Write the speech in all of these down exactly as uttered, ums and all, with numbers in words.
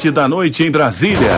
sete da noite em Brasília.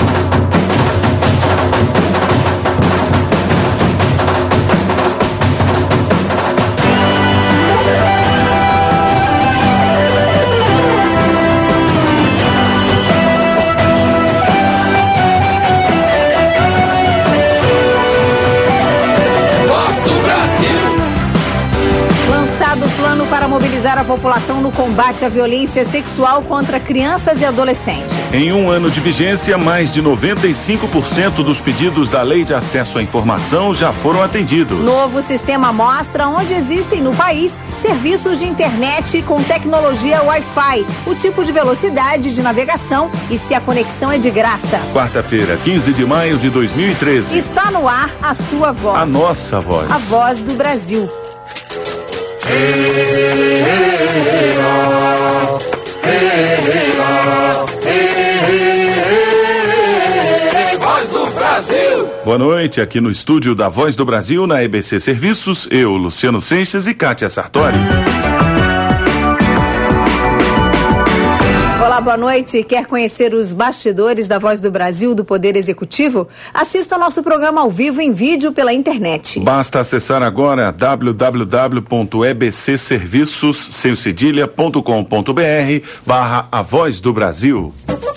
Mobilizar a população no combate à violência sexual contra crianças e adolescentes. Em um ano de vigência, mais de noventa e cinco por cento dos pedidos da Lei de Acesso à Informação já foram atendidos. Novo sistema mostra onde existem no país serviços de internet com tecnologia Wi-Fi, o tipo de velocidade de navegação e se a conexão é de graça. Quarta-feira, quinze de maio de dois mil e treze. Está no ar a sua voz. A nossa voz. A voz do Brasil. Voz do Brasil. Boa noite, aqui no estúdio da Voz do Brasil, na E B C Serviços, eu, Luciano Seixas e Kátia Sartori. Olá, boa noite. Quer conhecer os bastidores da Voz do Brasil do Poder Executivo? Assista ao nosso programa ao vivo em vídeo pela internet. Basta acessar agora w w w ponto e b c serviços sem cedilha ponto com ponto b r barra a Voz do Brasil.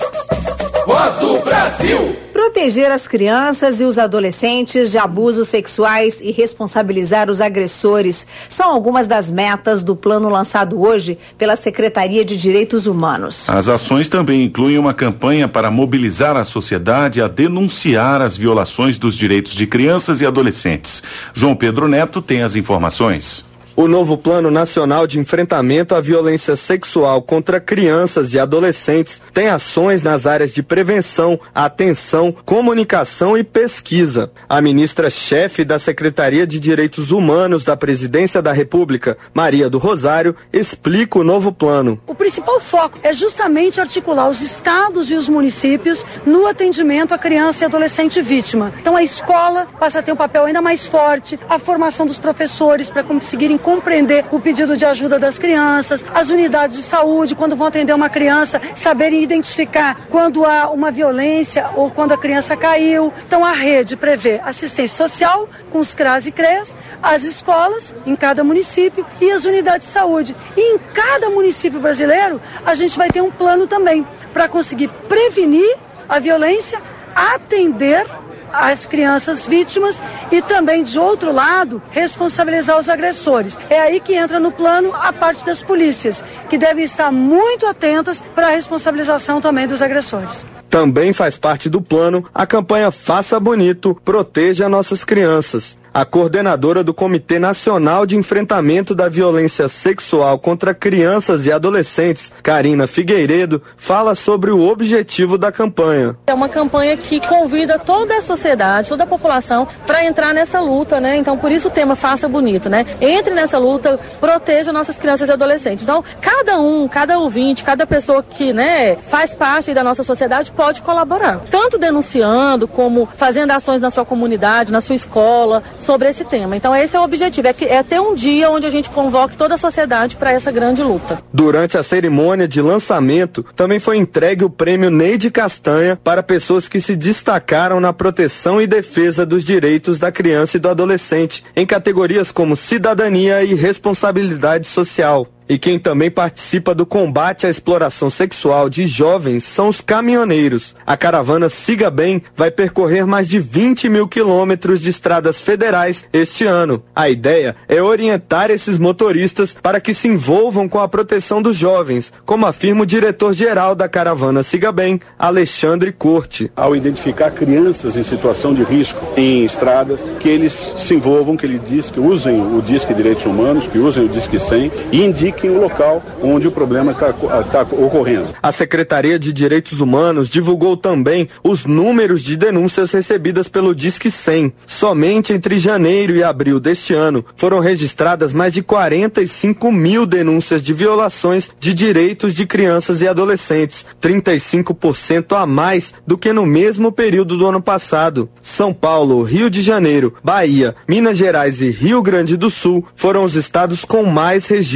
Voz do Brasil. Proteger as crianças e os adolescentes de abusos sexuais e responsabilizar os agressores são algumas das metas do plano lançado hoje pela Secretaria de Direitos Humanos. As ações também incluem uma campanha para mobilizar a sociedade a denunciar as violações dos direitos de crianças e adolescentes. João Pedro Neto tem as informações. O novo Plano Nacional de Enfrentamento à Violência Sexual contra Crianças e Adolescentes tem ações nas áreas de prevenção, atenção, comunicação e pesquisa. A ministra-chefe da Secretaria de Direitos Humanos da Presidência da República, Maria do Rosário, explica o novo plano. O principal foco é justamente articular os estados e os municípios no atendimento à criança e adolescente vítima. Então a escola passa a ter um papel ainda mais forte, a formação dos professores para conseguirem compreender o pedido de ajuda das crianças, as unidades de saúde, quando vão atender uma criança, saberem identificar quando há uma violência ou quando a criança caiu. Então a rede prevê assistência social com os CRAS e CREAS, as escolas em cada município e as unidades de saúde. E em cada município brasileiro a gente vai ter um plano também para conseguir prevenir a violência, atender as crianças vítimas e também, de outro lado, responsabilizar os agressores. É aí que entra no plano a parte das polícias, que devem estar muito atentas para a responsabilização também dos agressores. Também faz parte do plano a campanha Faça Bonito, Proteja Nossas Crianças. A coordenadora do Comitê Nacional de Enfrentamento da Violência Sexual contra Crianças e Adolescentes, Karina Figueiredo, fala sobre o objetivo da campanha. É uma campanha que convida toda a sociedade, toda a população para entrar nessa luta, né? Então, por isso o tema Faça Bonito, né? Entre nessa luta, proteja nossas crianças e adolescentes. Então, cada um, cada ouvinte, cada pessoa que, né, faz parte da nossa sociedade pode colaborar. Tanto denunciando, como fazendo ações na sua comunidade, na sua escola, sobre esse tema. Então esse é o objetivo, é, que, é ter um dia onde a gente convoque toda a sociedade para essa grande luta. Durante a cerimônia de lançamento, também foi entregue o prêmio Neide Castanha para pessoas que se destacaram na proteção e defesa dos direitos da criança e do adolescente, em categorias como cidadania e responsabilidade social. E quem também participa do combate à exploração sexual de jovens são os caminhoneiros. A caravana Siga Bem vai percorrer mais de vinte mil quilômetros de estradas federais este ano. A ideia é orientar esses motoristas para que se envolvam com a proteção dos jovens, como afirma o diretor-geral da caravana Siga Bem, Alexandre Corte. Ao identificar crianças em situação de risco em estradas, que eles se envolvam, que ele diz que usem o Disque Direitos Humanos, que usem o Disque cem e indiquem o local onde o problema está tá ocorrendo. A Secretaria de Direitos Humanos divulgou também os números de denúncias recebidas pelo Disque cem. Somente entre janeiro e abril deste ano foram registradas mais de quarenta e cinco mil denúncias de violações de direitos de crianças e adolescentes, trinta e cinco por cento a mais do que no mesmo período do ano passado. São Paulo, Rio de Janeiro, Bahia, Minas Gerais e Rio Grande do Sul foram os estados com mais registros.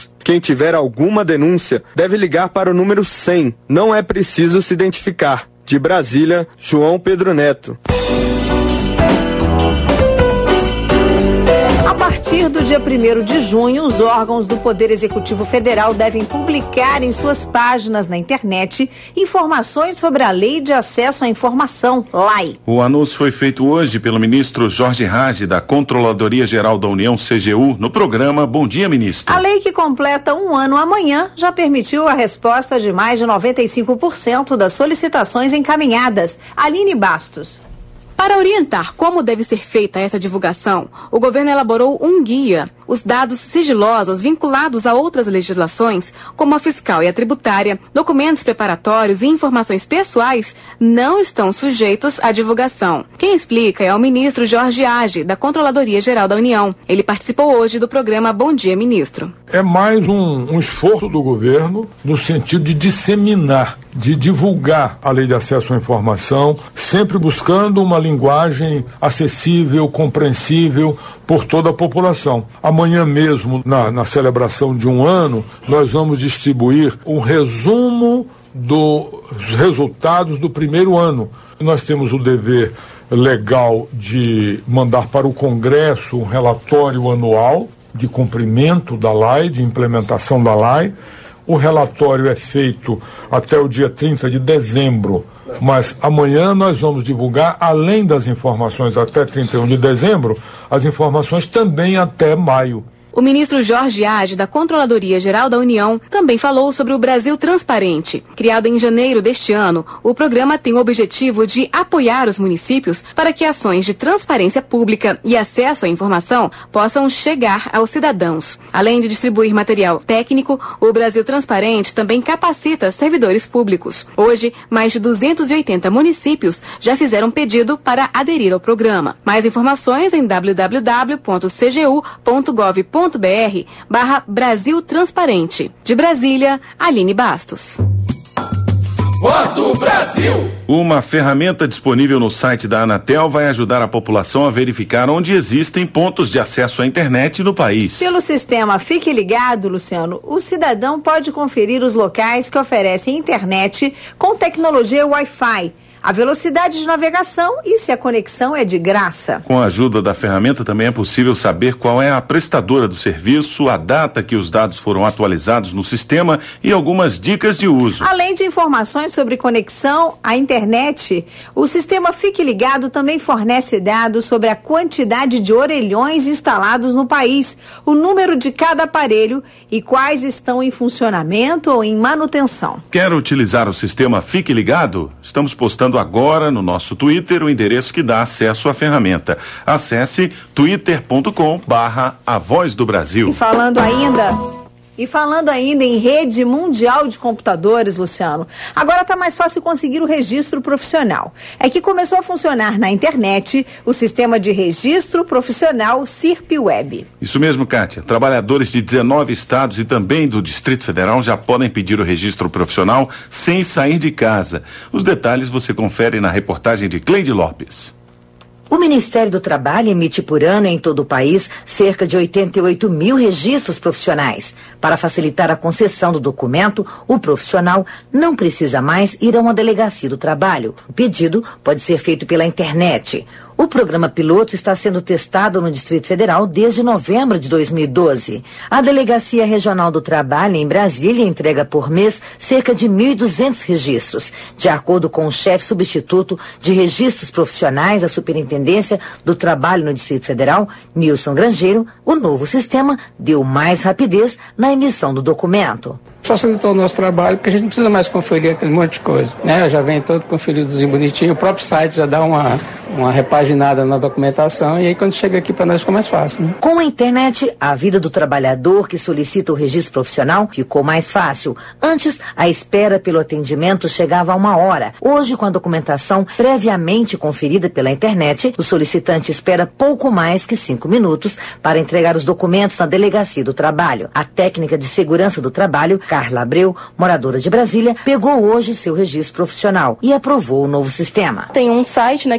minutos. Quem tiver alguma denúncia deve ligar para o número cem. Não é preciso se identificar. De Brasília, João Pedro Neto. A partir do dia primeiro de junho, os órgãos do Poder Executivo Federal devem publicar em suas páginas na internet informações sobre a Lei de Acesso à Informação, L A I. O anúncio foi feito hoje pelo ministro Jorge Raggi, da Controladoria Geral da União, C G U, no programa Bom Dia, Ministro. A lei, que completa um ano amanhã, já permitiu a resposta de mais de noventa e cinco por cento das solicitações encaminhadas. Aline Bastos. Para orientar como deve ser feita essa divulgação, o governo elaborou um guia. Os dados sigilosos vinculados a outras legislações, como a fiscal e a tributária, documentos preparatórios e informações pessoais, não estão sujeitos à divulgação. Quem explica é o ministro Jorge Raggi, da Controladoria Geral da União. Ele participou hoje do programa Bom Dia, Ministro. É mais um, um esforço do governo no sentido de disseminar, de divulgar a Lei de Acesso à Informação, sempre buscando uma linguagem acessível, compreensível por toda a população. Amanhã mesmo, na, na celebração de um ano, nós vamos distribuir um resumo dos resultados do primeiro ano. Nós temos o dever legal de mandar para o Congresso um relatório anual de cumprimento da L A I, de implementação da L A I. O relatório é feito até o dia trinta de dezembro, mas amanhã nós vamos divulgar, além das informações até trinta e um de dezembro, as informações também até maio. O ministro Jorge Raggi, da Controladoria Geral da União, também falou sobre o Brasil Transparente. Criado em janeiro deste ano, o programa tem o objetivo de apoiar os municípios para que ações de transparência pública e acesso à informação possam chegar aos cidadãos. Além de distribuir material técnico, o Brasil Transparente também capacita servidores públicos. Hoje, mais de duzentos e oitenta municípios já fizeram pedido para aderir ao programa. Mais informações em w w w ponto c g u ponto gov ponto br barra Brasil Transparente. De Brasília, Aline Bastos. Voz do Brasil. Uma ferramenta disponível no site da Anatel vai ajudar a população a verificar onde existem pontos de acesso à internet no país. Pelo sistema Fique Ligado, Luciano, o cidadão pode conferir os locais que oferecem internet com tecnologia Wi-Fi, a velocidade de navegação e se a conexão é de graça. Com a ajuda da ferramenta também é possível saber qual é a prestadora do serviço, a data que os dados foram atualizados no sistema e algumas dicas de uso. Além de informações sobre conexão à internet, o sistema Fique Ligado também fornece dados sobre a quantidade de orelhões instalados no país, o número de cada aparelho e quais estão em funcionamento ou em manutenção. Quer utilizar o sistema Fique Ligado? Estamos postando agora no nosso Twitter o endereço que dá acesso à ferramenta. Acesse twitter ponto com barra A Voz do Brasil. E falando ainda... E falando ainda em rede mundial de computadores, Luciano, agora está mais fácil conseguir o registro profissional. É que começou a funcionar na internet o sistema de registro profissional SIRP-Web. Isso mesmo, Kátia. Trabalhadores de dezenove estados e também do Distrito Federal já podem pedir o registro profissional sem sair de casa. Os detalhes você confere na reportagem de Cleide Lopes. O Ministério do Trabalho emite por ano em todo o país cerca de oitenta e oito mil registros profissionais. Para facilitar a concessão do documento, o profissional não precisa mais ir a uma delegacia do trabalho. O pedido pode ser feito pela internet. O programa piloto está sendo testado no Distrito Federal desde novembro de dois mil e doze. A Delegacia Regional do Trabalho, em Brasília, entrega por mês cerca de mil e duzentos registros. De acordo com o chefe substituto de registros profissionais da Superintendência do Trabalho no Distrito Federal, Nilson Grangeiro, o novo sistema deu mais rapidez na emissão do documento. Facilitou o nosso trabalho, porque a gente não precisa mais conferir aquele monte de coisa, né? Já vem todo conferidozinho bonitinho, o próprio site já dá uma, uma repaginada na documentação e aí quando chega aqui para nós fica mais fácil, né? Com a internet, a vida do trabalhador que solicita o registro profissional ficou mais fácil. Antes, a espera pelo atendimento chegava a uma hora. Hoje, com a documentação previamente conferida pela internet, o solicitante espera pouco mais que cinco minutos para entregar os documentos na Delegacia do Trabalho. A técnica de segurança do trabalho, Carla Abreu, moradora de Brasília, pegou hoje seu registro profissional e aprovou o novo sistema. Tem um site, né, que ele já leva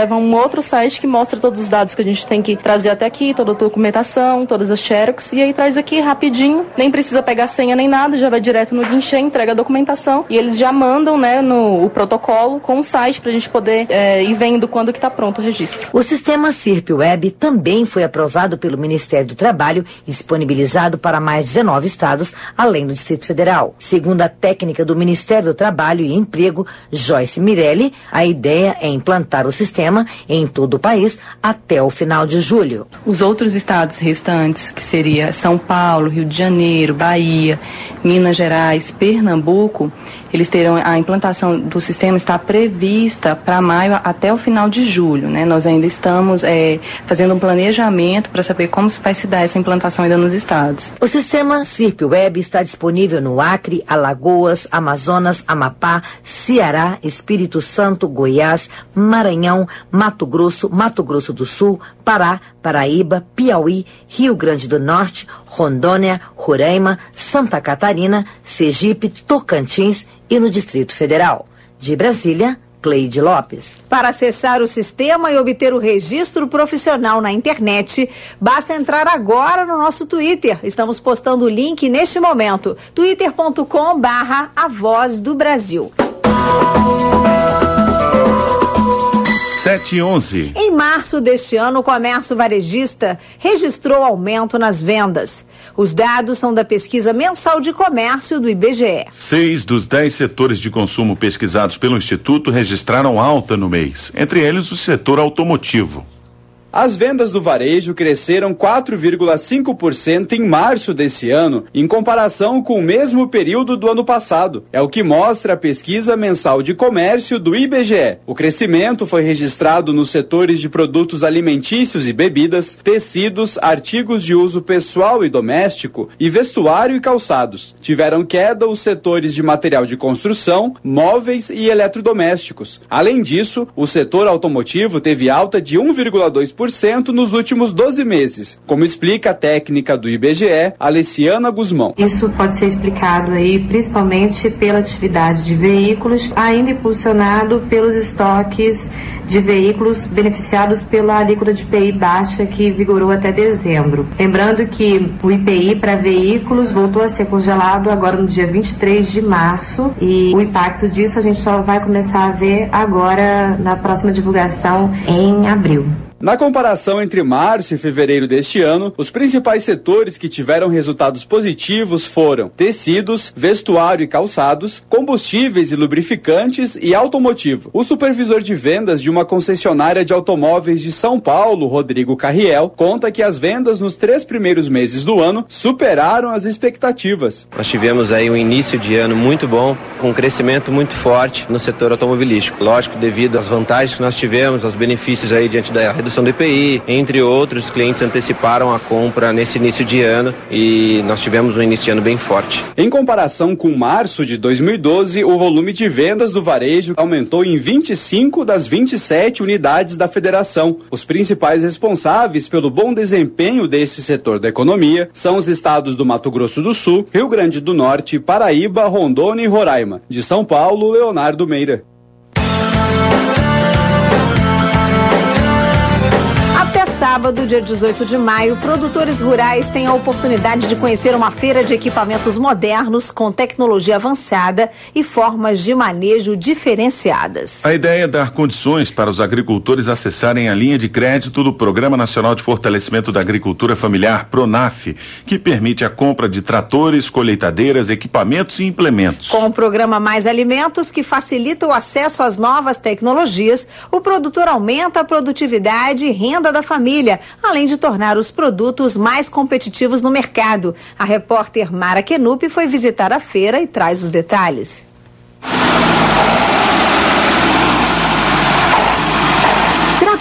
leva a um outro site que mostra todos os dados que a gente tem que trazer até aqui, toda a documentação, todas as xerox, e aí traz aqui rapidinho, nem precisa pegar senha nem nada, já vai direto no guichê, entrega a documentação e eles já mandam, né, no o protocolo com o site pra gente poder é, ir vendo quando que tá pronto o registro. O sistema SIRP Web também foi aprovado pelo Ministério do Trabalho e disponibilizado para mais dezenove estados, além do Distrito Federal. Segundo a técnica do Ministério do Trabalho e Emprego, Joyce Mirelli, a ideia é implantar o sistema em todo o país até o final de julho. Os outros estados restantes, que seria São Paulo, Rio de Janeiro, Bahia, Minas Gerais, Pernambuco, eles terão a implantação do sistema está prevista para maio até o final de julho, né? Nós ainda estamos é, fazendo um planejamento para saber como vai se dar essa implantação ainda nos estados. O sistema SIRP Web está disponível no Acre, Alagoas, Amazonas, Amapá, Ceará, Espírito Santo, Goiás, Maranhão, Mato Grosso, Mato Grosso do Sul, Pará, Paraíba, Piauí, Rio Grande do Norte, Rondônia, Roraima, Santa Catarina, Sergipe, Tocantins e no Distrito Federal. De Brasília, Cleide Lopes. Para acessar o sistema e obter o registro profissional na internet, basta entrar agora no nosso Twitter. Estamos postando o link neste momento. twitter ponto com barra a voz do Brasil. sete e onze. Em março deste ano, o comércio varejista registrou aumento nas vendas. Os dados são da pesquisa mensal de comércio do I B G E. Seis dos dez setores de consumo pesquisados pelo Instituto registraram alta no mês, entre eles o setor automotivo. As vendas do varejo cresceram quatro vírgula cinco por cento em março desse ano, em comparação com o mesmo período do ano passado. É o que mostra a pesquisa mensal de comércio do I B G E. O crescimento foi registrado nos setores de produtos alimentícios e bebidas, tecidos, artigos de uso pessoal e doméstico e vestuário e calçados. Tiveram queda os setores de material de construção, móveis e eletrodomésticos. Além disso, o setor automotivo teve alta de um vírgula dois por cento nos últimos doze meses, como explica a técnica do I B G E, Alessiana Guzmão. Isso pode ser explicado aí principalmente pela atividade de veículos, ainda impulsionado pelos estoques de veículos beneficiados pela alíquota de I P I baixa que vigorou até dezembro. Lembrando que o I P I para veículos voltou a ser congelado agora no dia vinte e três de março e o impacto disso a gente só vai começar a ver agora na próxima divulgação em abril. Na comparação entre março e fevereiro deste ano, os principais setores que tiveram resultados positivos foram tecidos, vestuário e calçados, combustíveis e lubrificantes e automotivo. O supervisor de vendas de uma concessionária de automóveis de São Paulo, Rodrigo Carriel, conta que as vendas nos três primeiros meses do ano superaram as expectativas. Nós tivemos aí um início de ano muito bom, com um crescimento muito forte no setor automobilístico. Lógico, devido às vantagens que nós tivemos, aos benefícios aí diante da redução do I P I, entre outros, os clientes anteciparam a compra nesse início de ano e nós tivemos um início de ano bem forte. Em comparação com março de dois mil e doze, o volume de vendas do varejo aumentou em vinte e cinco das vinte e sete unidades da federação. Os principais responsáveis pelo bom desempenho desse setor da economia são os estados do Mato Grosso do Sul, Rio Grande do Norte, Paraíba, Rondônia e Roraima. De São Paulo, Leonardo Meira. Sábado, dia dezoito de maio, produtores rurais têm a oportunidade de conhecer uma feira de equipamentos modernos com tecnologia avançada e formas de manejo diferenciadas. A ideia é dar condições para os agricultores acessarem a linha de crédito do Programa Nacional de Fortalecimento da Agricultura Familiar, PRONAF, que permite a compra de tratores, colheitadeiras, equipamentos e implementos. Com o programa Mais Alimentos, que facilita o acesso às novas tecnologias, o produtor aumenta a produtividade e renda da família, além de tornar os produtos mais competitivos no mercado. A repórter Mara Kenup foi visitar a feira e traz os detalhes.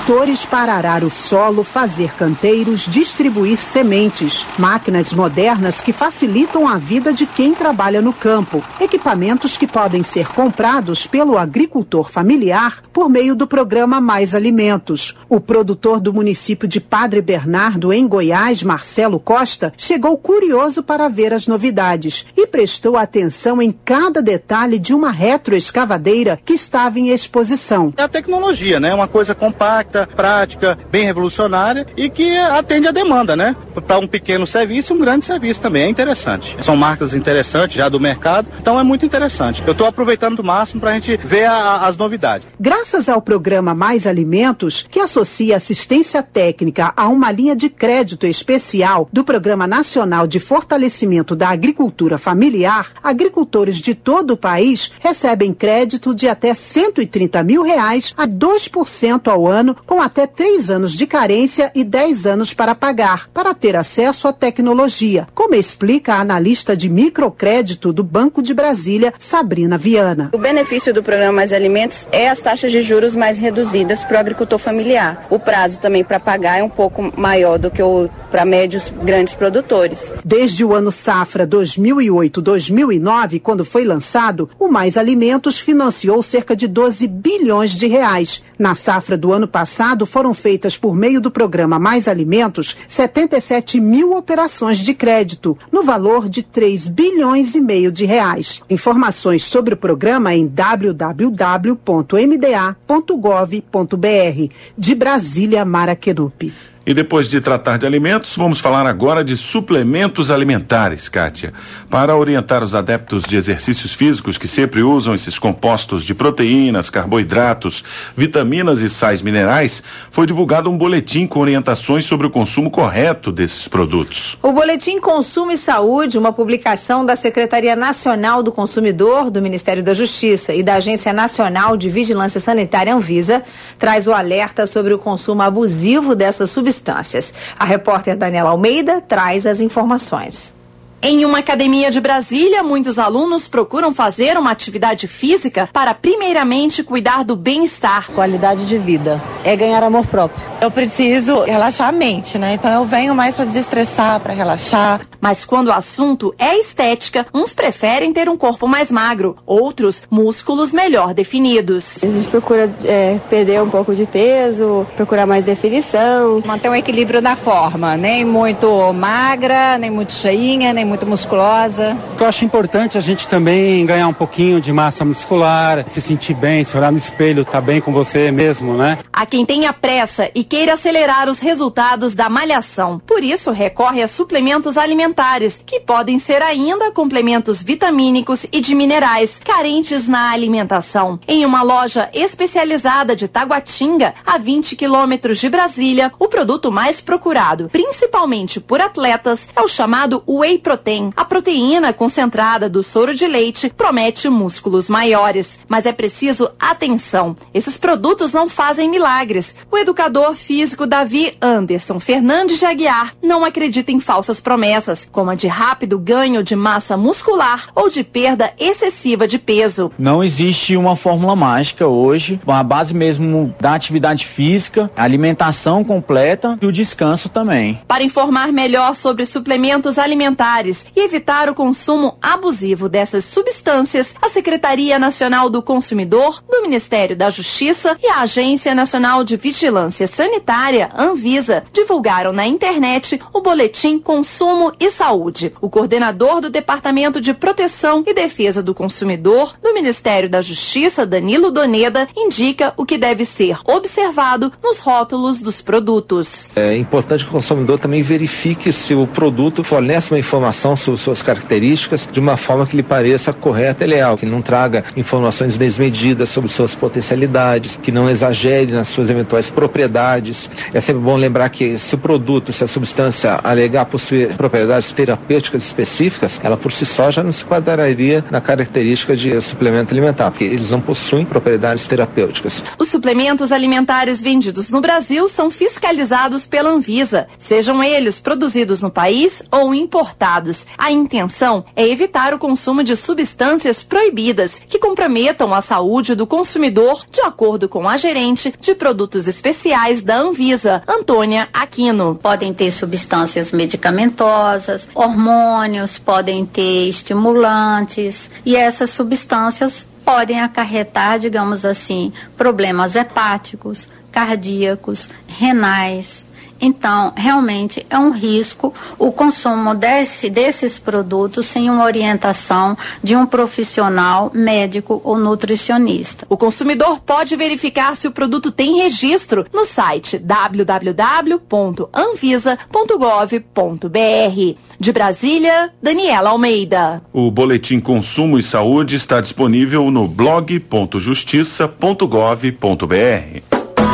tratores para arar o solo, fazer canteiros, distribuir sementes, máquinas modernas que facilitam a vida de quem trabalha no campo, equipamentos que podem ser comprados pelo agricultor familiar por meio do programa Mais Alimentos. O produtor do município de Padre Bernardo, em Goiás, Marcelo Costa, chegou curioso para ver as novidades e prestou atenção em cada detalhe de uma retroescavadeira que estava em exposição. É a tecnologia, né? Uma coisa compacta, prática, bem revolucionária e que atende a demanda, né? Para um pequeno serviço e um grande serviço também. É interessante. São marcas interessantes já do mercado, então é muito interessante. Eu estou aproveitando o máximo para a gente ver a, as novidades. Graças ao programa Mais Alimentos, que associa assistência técnica a uma linha de crédito especial do Programa Nacional de Fortalecimento da Agricultura Familiar, agricultores de todo o país recebem crédito de até cento e trinta mil reais a dois por cento ao ano, com até três anos de carência e dez anos para pagar, para ter acesso à tecnologia, como explica a analista de microcrédito do Banco de Brasília, Sabrina Viana. O benefício do programa Mais Alimentos é as taxas de juros mais reduzidas para o agricultor familiar. O prazo também para pagar é um pouco maior do que o para médios grandes produtores. Desde o ano safra dois mil e oito, dois mil e nove, quando foi lançado, o Mais Alimentos financiou cerca de doze bilhões de reais. Na safra do ano passado, foram feitas por meio do programa Mais Alimentos setenta e sete mil operações de crédito, no valor de três bilhões e meio de reais. Informações sobre o programa em w w w ponto m d a ponto gov ponto b r. De Brasília, Mara Querupi. E depois de tratar de alimentos, vamos falar agora de suplementos alimentares, Kátia. Para orientar os adeptos de exercícios físicos que sempre usam esses compostos de proteínas, carboidratos, vitaminas e sais minerais, foi divulgado um boletim com orientações sobre o consumo correto desses produtos. O Boletim Consumo e Saúde, uma publicação da Secretaria Nacional do Consumidor, do Ministério da Justiça e da Agência Nacional de Vigilância Sanitária, Anvisa, traz o alerta sobre o consumo abusivo dessas substâncias. A repórter Daniela Almeida traz as informações. Em uma academia de Brasília, muitos alunos procuram fazer uma atividade física para, primeiramente, cuidar do bem-estar. Qualidade de vida é ganhar amor próprio. Eu preciso relaxar a mente, né? Então eu venho mais para desestressar, para relaxar. Mas quando o assunto é estética, uns preferem ter um corpo mais magro, outros músculos melhor definidos. A gente procura é, perder um pouco de peso, procurar mais definição. Manter um equilíbrio na forma, nem muito magra, nem muito cheinha, nem muito musculosa. Eu acho importante a gente também ganhar um pouquinho de massa muscular, se sentir bem, se olhar no espelho, tá bem com você mesmo, né? Há quem tenha pressa e queira acelerar os resultados da malhação. Por isso, recorre a suplementos alimentares, que podem ser ainda complementos vitamínicos e de minerais, carentes na alimentação. Em uma loja especializada de Taguatinga, a vinte quilômetros de Brasília, o produto mais procurado, principalmente por atletas, é o chamado Whey Protein. A proteína concentrada do soro de leite promete músculos maiores, mas é preciso atenção. Esses produtos não fazem milagres. O educador físico Davi Anderson Fernandes de Aguiar não acredita em falsas promessas, como a de rápido ganho de massa muscular ou de perda excessiva de peso. Não existe uma fórmula mágica hoje, a base mesmo da atividade física, a alimentação completa e o descanso também. Para informar melhor sobre suplementos alimentares e evitar o consumo abusivo dessas substâncias, a Secretaria Nacional do Consumidor, do Ministério da Justiça e a Agência Nacional de Vigilância Sanitária, Anvisa, divulgaram na internet o Boletim Consumo e Saúde. O coordenador do Departamento de Proteção e Defesa do Consumidor, do Ministério da Justiça, Danilo Doneda, indica o que deve ser observado nos rótulos dos produtos. É importante que o consumidor também verifique se o produto fornece uma informação sobre suas características de uma forma que lhe pareça correta e leal, que não traga informações desmedidas sobre suas potencialidades, que não exagere nas suas eventuais propriedades. É sempre bom lembrar que se o produto, se a substância alegar possuir propriedades propriedades terapêuticas específicas, ela por si só já não se enquadraria na característica de suplemento alimentar, porque eles não possuem propriedades terapêuticas. Os suplementos alimentares vendidos no Brasil são fiscalizados pela Anvisa, sejam eles produzidos no país ou importados. A intenção é evitar o consumo de substâncias proibidas que comprometam a saúde do consumidor, de acordo com a gerente de produtos especiais da Anvisa, Antônia Aquino. Podem ter substâncias medicamentosas, hormônios, podem ter estimulantes, e essas substâncias podem acarretar, digamos assim, problemas hepáticos, cardíacos, renais. Então, realmente é um risco o consumo desse, desses produtos sem uma orientação de um profissional médico ou nutricionista. O consumidor pode verificar se o produto tem registro no site w w w ponto anvisa ponto gov ponto b r. De Brasília, Daniela Almeida. O Boletim Consumo e Saúde está disponível no blog ponto justiça ponto gov ponto b r.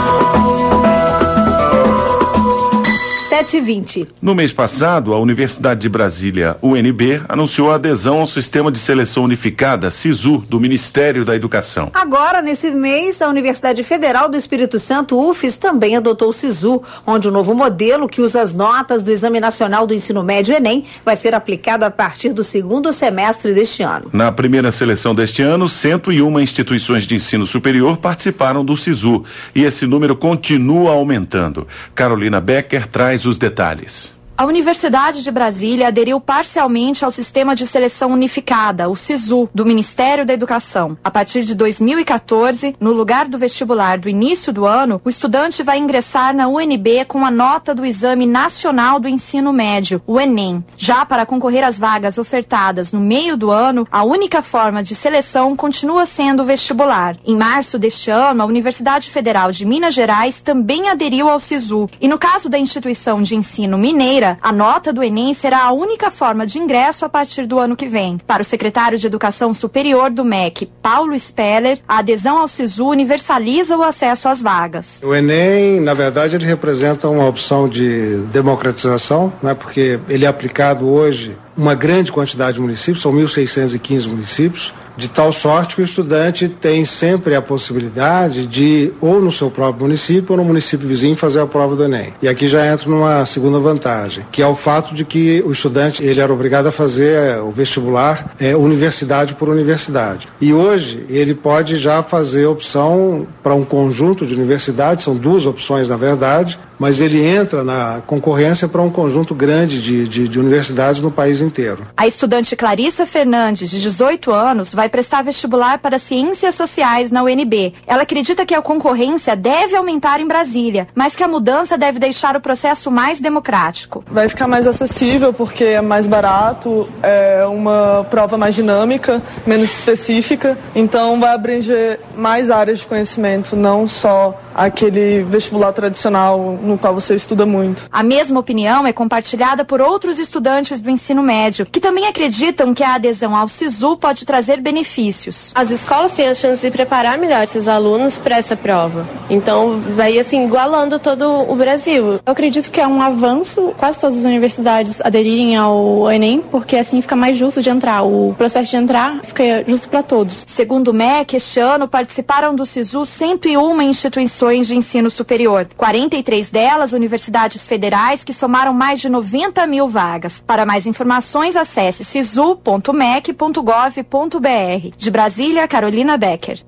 sete e vinte. No mês passado, a Universidade de Brasília, U N B, anunciou a adesão ao Sistema de Seleção Unificada, SISU, do Ministério da Educação. Agora, nesse mês, a Universidade Federal do Espírito Santo, U F E S, também adotou o SISU, onde o novo modelo, que usa as notas do Exame Nacional do Ensino Médio, Enem, vai ser aplicado a partir do segundo semestre deste ano. Na primeira seleção deste ano, cento e uma instituições de ensino superior participaram do SISU, e esse número continua aumentando. Carolina Becker traz os detalhes. A Universidade de Brasília aderiu parcialmente ao Sistema de Seleção Unificada, o SISU, do Ministério da Educação. A partir de dois mil e quatorze, no lugar do vestibular do início do ano, o estudante vai ingressar na U N B com a nota do Exame Nacional do Ensino Médio, o Enem. Já para concorrer às vagas ofertadas no meio do ano, a única forma de seleção continua sendo o vestibular. Em março deste ano, a Universidade Federal de Minas Gerais também aderiu ao SISU. E no caso da instituição de ensino mineira, a nota do Enem será a única forma de ingresso a partir do ano que vem. Para o secretário de Educação Superior do M E C, Paulo Speller, a adesão ao SISU universaliza o acesso às vagas. O Enem, na verdade, ele representa uma opção de democratização, né, porque ele é aplicado hoje em uma grande quantidade de municípios, são mil seiscentos e quinze municípios, de tal sorte que o estudante tem sempre a possibilidade de, ou no seu próprio município, ou no município vizinho, fazer a prova do Enem. E aqui já entra numa segunda vantagem, que é o fato de que o estudante, ele era obrigado a fazer o vestibular é, universidade por universidade. E hoje, ele pode já fazer opção para um conjunto de universidades, são duas opções, na verdade, mas ele entra na concorrência para um conjunto grande de, de, de universidades no país inteiro. A estudante Clarissa Fernandes, de dezoito anos, vai prestar vestibular para Ciências Sociais na U N B. Ela acredita que a concorrência deve aumentar em Brasília, mas que a mudança deve deixar o processo mais democrático. Vai ficar mais acessível porque é mais barato, é uma prova mais dinâmica, menos específica, então vai abranger mais áreas de conhecimento, não só aquele vestibular tradicional no qual você estuda muito. A mesma opinião é compartilhada por outros estudantes do ensino médio, que também acreditam que a adesão ao SISU pode trazer benefícios. As escolas têm a chance de preparar melhor seus alunos para essa prova. Então, vai assim, igualando todo o Brasil. Eu acredito que é um avanço quase todas as universidades aderirem ao Enem, porque assim fica mais justo de entrar. O processo de entrar fica justo para todos. Segundo o M E C, este ano participaram do SISU cento e uma instituições de ensino superior. quarenta e três delas, universidades federais, que somaram mais de noventa mil vagas. Para mais informações, acesse sisu ponto mec ponto gov ponto br. De Brasília, Carolina Becker.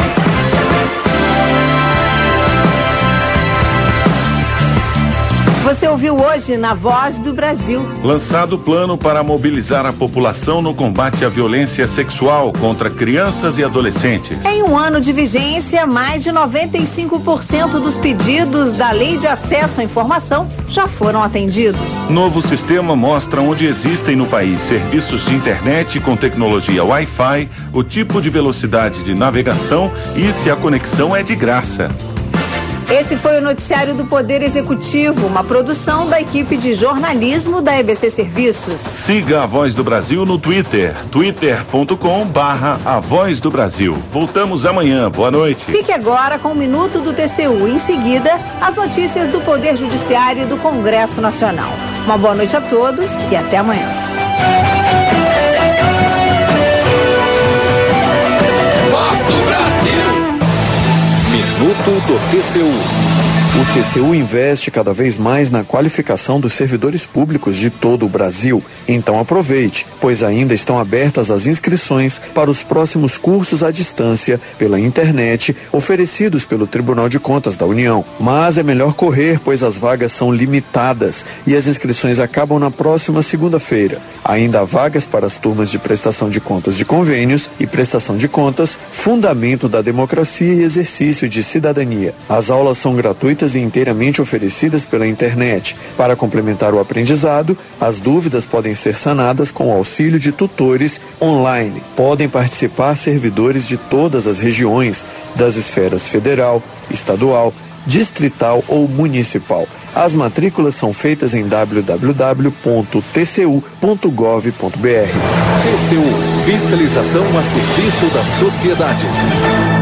Você ouviu hoje na Voz do Brasil. Lançado plano para mobilizar a população no combate à violência sexual contra crianças e adolescentes. Em um ano de vigência, mais de noventa e cinco por cento dos pedidos da Lei de Acesso à Informação já foram atendidos. Novo sistema mostra onde existem no país serviços de internet com tecnologia Wi-Fi, o tipo de velocidade de navegação e se a conexão é de graça. Esse foi o noticiário do Poder Executivo, uma produção da equipe de jornalismo da E B C Serviços. Siga a Voz do Brasil no Twitter, twitter ponto com barra A Voz do Brasil. Voltamos amanhã. Boa noite. Fique agora com o Minuto do T C U. Em seguida, as notícias do Poder Judiciário e do Congresso Nacional. Uma boa noite a todos e até amanhã. Voz do Brasil. Minuto do T C U. O T C U investe cada vez mais na qualificação dos servidores públicos de todo o Brasil. Então aproveite, pois ainda estão abertas as inscrições para os próximos cursos à distância pela internet oferecidos pelo Tribunal de Contas da União. Mas é melhor correr, pois as vagas são limitadas e as inscrições acabam na próxima segunda-feira. Ainda há vagas para as turmas de prestação de contas de convênios e prestação de contas, fundamento da democracia e exercício de cidadania. As aulas são gratuitas e inteiramente oferecidas pela internet. Para complementar o aprendizado, as dúvidas podem ser sanadas com o auxílio de tutores online. Podem participar servidores de todas as regiões, das esferas federal, estadual, distrital ou municipal. As matrículas são feitas em w w w ponto t c u ponto gov ponto b r. T C U, fiscalização a serviço da sociedade.